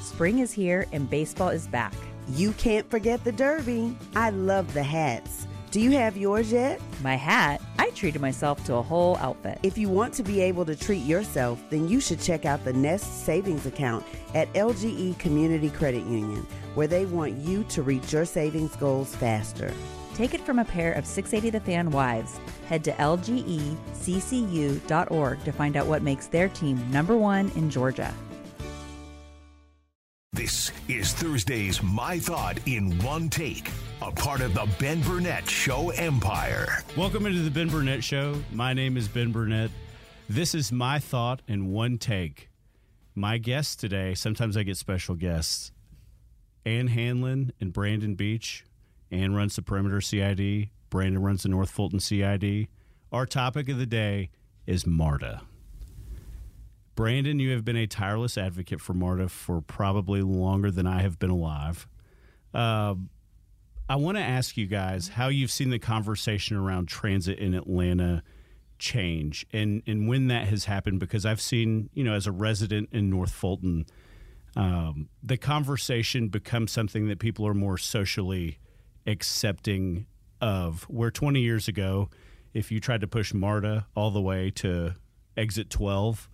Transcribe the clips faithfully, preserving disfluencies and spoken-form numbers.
Spring is here and baseball is back. You can't forget the Derby. I love the hats. Do you have yours yet? My hat? I treated myself to a whole outfit. If you want to be able to treat yourself, then you should check out the Nest Savings Account at L G E Community Credit Union, where they want you to reach your savings goals faster. Take it from a pair of six eighty The Fan wives. Head to L G E C C U dot org to find out what makes their team number one in Georgia. This is Thursday's My Thought in One Take, a part of the Ben Burnett Show empire. Welcome into the Ben Burnett Show. My name is Ben Burnett. This is My Thought in One Take. My guests today, sometimes I get special guests, Ann Hanlon and Brandon Beach. Ann runs the Perimeter C I D. Brandon runs the North Fulton C I D. Our topic of the day is MARTA. Brandon, you have been a tireless advocate for MARTA for probably longer than I have been alive. Uh, I want to ask you guys how you've seen the conversation around transit in Atlanta change and, and when that has happened, because I've seen, you know, as a resident in North Fulton, um, the conversation becomes something that people are more socially accepting of, where twenty years ago, if you tried to push MARTA all the way to exit twelve,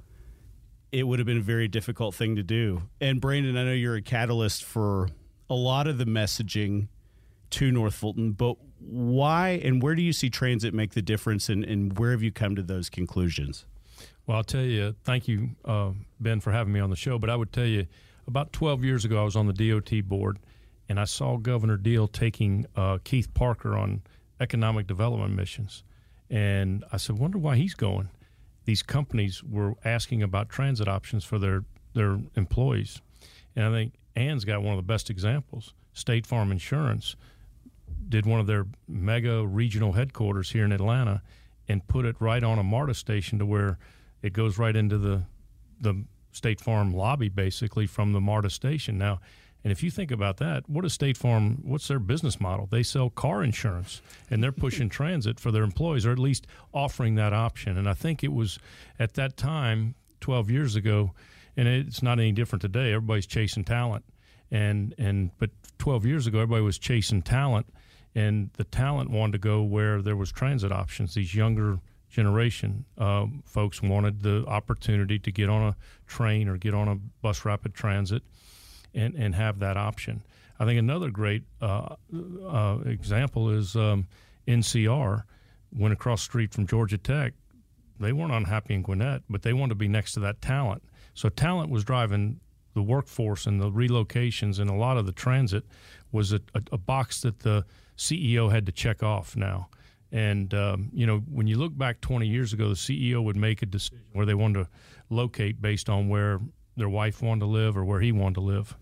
it would have been a very difficult thing to do. And Brandon, I know you're a catalyst for a lot of the messaging to North Fulton, but why and where do you see transit make the difference, and, and where have you come to those conclusions? Well, I'll tell you, thank you, uh, Ben, for having me on the show, but I would tell you, about twelve years ago, I was on the D O T board, and I saw Governor Deal taking uh, Keith Parker on economic development missions. And I said, wonder why he's going. These companies were asking about transit options for their, their employees. And I think Ann's got one of the best examples. State Farm Insurance did one of their mega regional headquarters here in Atlanta and put it right on a MARTA station to where it goes right into the the State Farm lobby, basically, from the MARTA station. Now, and if you think about that, what is State Farm, what's their business model? They sell car insurance, and they're pushing transit for their employees, or at least offering that option. And I think it was at that time, twelve years ago, and it's not any different today. Everybody's chasing talent. And, and but twelve years ago, everybody was chasing talent, and the talent wanted to go where there was transit options. These younger generation uh, folks wanted the opportunity to get on a train or get on a bus rapid transit and, and have that option. I think another great uh, uh, example is um, N C R went across the street from Georgia Tech. They weren't unhappy in Gwinnett, but they wanted to be next to that talent. So talent was driving the workforce, and the relocations, and a lot of the transit was a, a, a box that the C E O had to check off now. And, um, you know, when you look back twenty years ago, the C E O would make a decision where they wanted to locate based on where their wife wanted to live or where he wanted to live.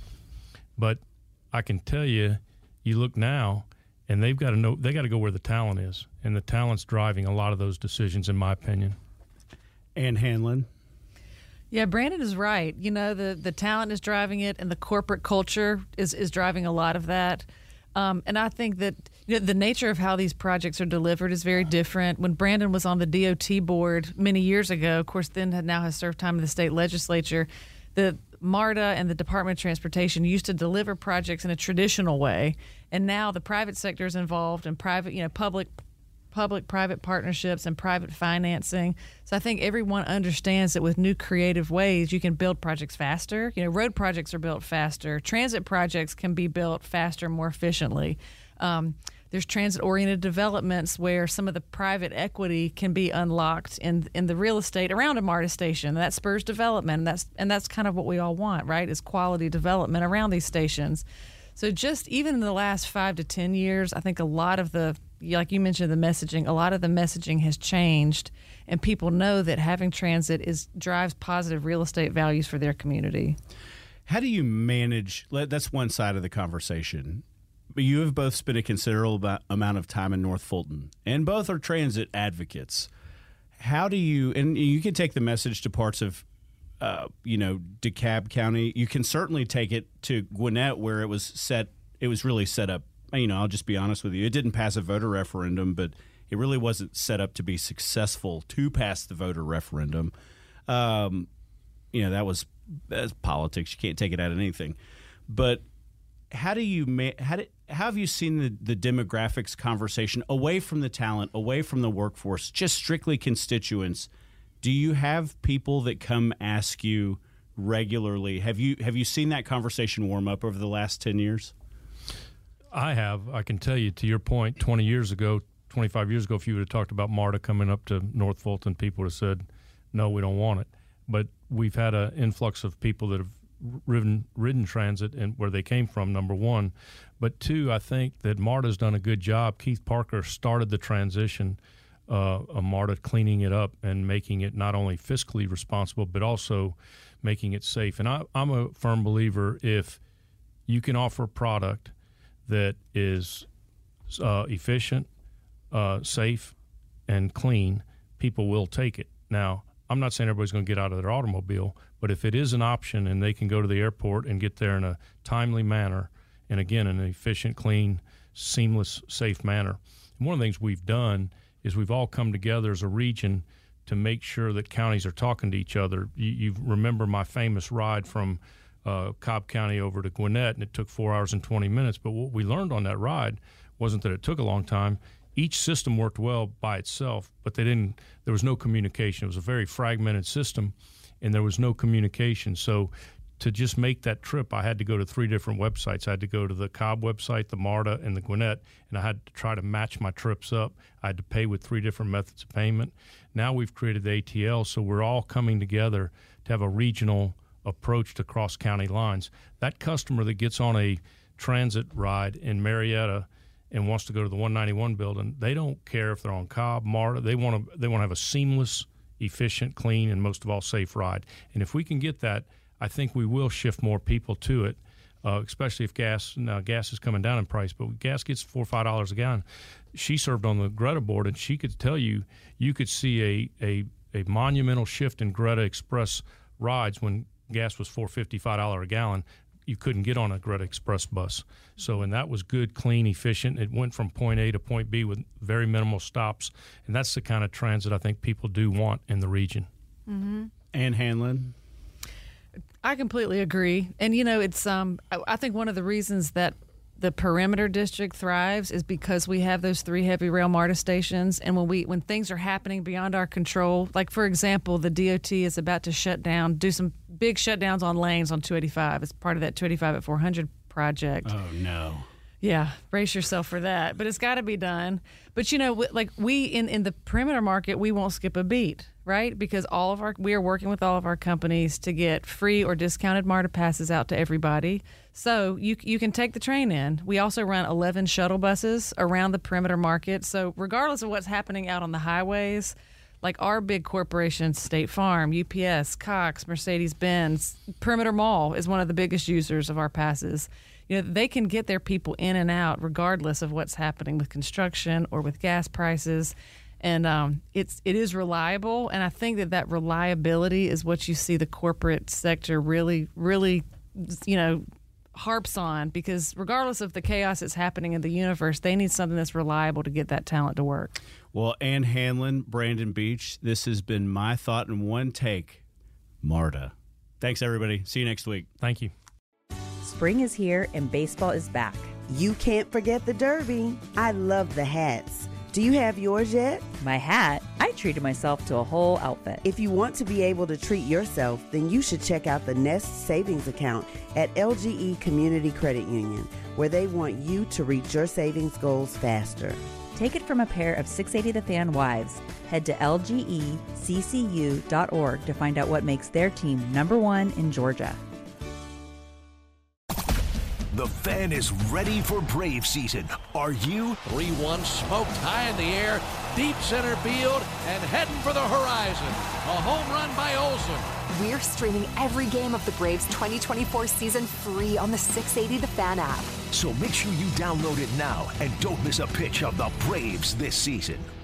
But I can tell you, you look now, and they've got to know, they got to go where the talent is. And the talent's driving a lot of those decisions, in my opinion. Ann Hanlon. Yeah, Brandon is right. You know, the, the talent is driving it, and the corporate culture is, is driving a lot of that. Um, and I think that, you know, the nature of how these projects are delivered is very different. When Brandon was on the D O T board many years ago, of course, then had now has served time in the state legislature, the MARTA and the Department of Transportation used to deliver projects in a traditional way, and now the private sector is involved in private, you know, public public-private partnerships and private financing. So I think everyone understands that with new creative ways, you can build projects faster. You know, road projects are built faster. Transit projects can be built faster, more efficiently. Um, there's transit-oriented developments where some of the private equity can be unlocked in in the real estate around a MARTA station. That spurs development, and that's and that's kind of what we all want, right? Is quality development around these stations. So just even in the last five to ten years, I think a lot of the, like you mentioned, the messaging, a lot of the messaging has changed, and people know that having transit is drives positive real estate values for their community. How do you manage, that's one side of the conversation, but you have both spent a considerable amount of time in North Fulton, and both are transit advocates. How do you, and you can take the message to parts of Uh, you know, DeKalb County. You can certainly take it to Gwinnett, where it was set, it was really set up, you know, I'll just be honest with you. It didn't pass a voter referendum, but it really wasn't set up to be successful to pass the voter referendum. Um, you know, that was as politics. You can't take it out of anything. But how do you ma- how, do, how have you seen the, the demographics conversation away from the talent, away from the workforce, just strictly constituents? Do you have people that come ask you regularly? Have you have you seen that conversation warm up over the last ten years? I have. I can tell you, to your point, twenty years ago, twenty-five years ago, if you would have talked about MARTA coming up to North Fulton, people would have said, no, we don't want it. But we've had an influx of people that have ridden, ridden transit and where they came from, number one. But two, I think that MARTA's done a good job. Keith Parker started the transition uh, of MARTA, cleaning it up and making it not only fiscally responsible, but also making it safe. And I, I'm a firm believer, if you can offer a product that is uh, efficient, uh, safe, and clean, people will take it. Now, I'm not saying everybody's going to get out of their automobile, but if it is an option and they can go to the airport and get there in a timely manner, and again, in an efficient, clean, seamless, safe manner. And one of the things we've done is we've all come together as a region to make sure that counties are talking to each other. You, you remember my famous ride from uh, Cobb County over to Gwinnett, and it took four hours and twenty minutes. But what we learned on that ride wasn't that it took a long time. Each system worked well by itself, but they didn't. There was no communication. It was a very fragmented system, and there was no communication. So to just make that trip, I had to go to three different websites. I had to go to the Cobb website, the MARTA, and the Gwinnett, and I had to try to match my trips up. I had to pay with three different methods of payment. Now we've created the A T L, so we're all coming together to have a regional approach to cross-county lines. That customer that gets on a transit ride in Marietta and wants to go to the one ninety-one building, they don't care if they're on Cobb, MARTA. They want to they want to have a seamless, efficient, clean, and most of all, safe ride. And if we can get that, I think we will shift more people to it, uh, especially if gas now gas is coming down in price. But gas gets four or five dollars a gallon. She served on the Greta board, and she could tell you you could see a a, a monumental shift in Greta Express rides when gas was four fifty, five dollars a gallon. You couldn't get on a Greta Express bus. So, and that was good, clean, efficient. It went from point A to point B with very minimal stops. And that's the kind of transit I think people do want in the region. Mm-hmm. Ann Hanlon? I completely agree. And, you know, it's um, I, I think one of the reasons that the perimeter district thrives is because we have those three heavy rail MARTA stations. And when we when things are happening beyond our control, like, for example, the D O T is about to shut down, do some big shutdowns on lanes on two eighty-five as part of that two eighty-five at four hundred project. Oh, no. Yeah, brace yourself for that. But it's got to be done. But, you know, like we in, in the perimeter market, we won't skip a beat, right? Because all of our we are working with all of our companies to get free or discounted MARTA passes out to everybody. So you you can take the train in. We also run eleven shuttle buses around the perimeter market. So regardless of what's happening out on the highways, like our big corporations, State Farm, U P S, Cox, Mercedes-Benz, Perimeter Mall is one of the biggest users of our passes. You know, they can get their people in and out regardless of what's happening with construction or with gas prices. And um, it's it is reliable, and I think that that reliability is what you see the corporate sector really, really, you know, harps on, because regardless of the chaos that's happening in the universe, they need something that's reliable to get that talent to work. Well, Ann Hanlon, Brandon Beach, this has been my thought in one take, MARTA. Thanks, everybody. See you next week. Thank you. Spring is here and baseball is back. You can't forget the Derby. I love the hats. Do you have yours yet? My hat, I treated myself to a whole outfit. If you want to be able to treat yourself, then you should check out the Nest Savings Account at L G E Community Credit Union, where they want you to reach your savings goals faster. Take it from a pair of six eighty The Fan wives. Head to L G E C C U dot org to find out what makes their team number one in Georgia. The Fan is ready for Brave season. Are you? three one smoked high in the air, deep center field, and heading for the horizon. A home run by Olsen. We're streaming every game of the Braves twenty twenty-four season free on the six eighty The Fan app. So make sure you download it now and don't miss a pitch of the Braves this season.